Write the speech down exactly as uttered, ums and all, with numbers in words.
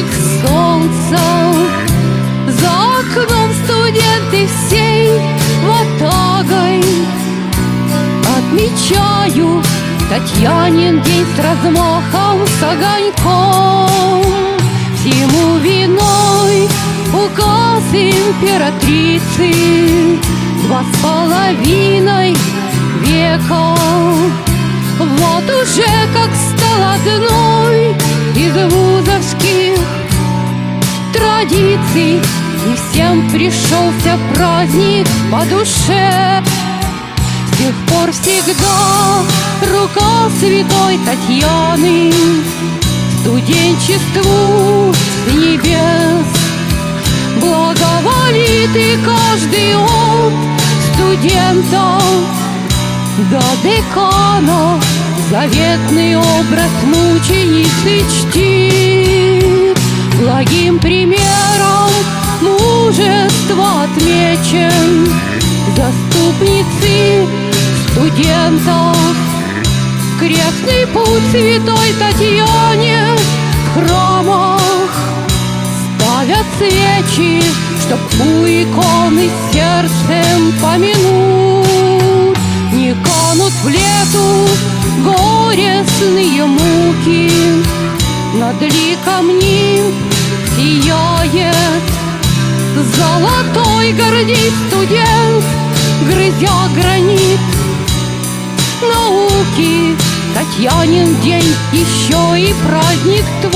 солнца. За окном студенты всей ватагой отмечают Татьянин день с размахом, с огоньком. Всему виной указ императрицы, два с половиной века. Вот уже как стал одной из вузовских традиций, и всем пришелся праздник по душе. С тех пор всегда рука святой Татьяны студенчеству с небес благоволит, и каждый от студента до декана заветный образ мученицы чтит. Благим примером мужества отмечен заступницы студентов. Крестный путь святой Татьяне в храмах ставят свечи, чтоб у иконы сердцем помянуть. Не канут в лету горестные муки, над ликом нимб сияет золотой гордей студент, грызя гранит науки. Татьянин день еще и праздник твой.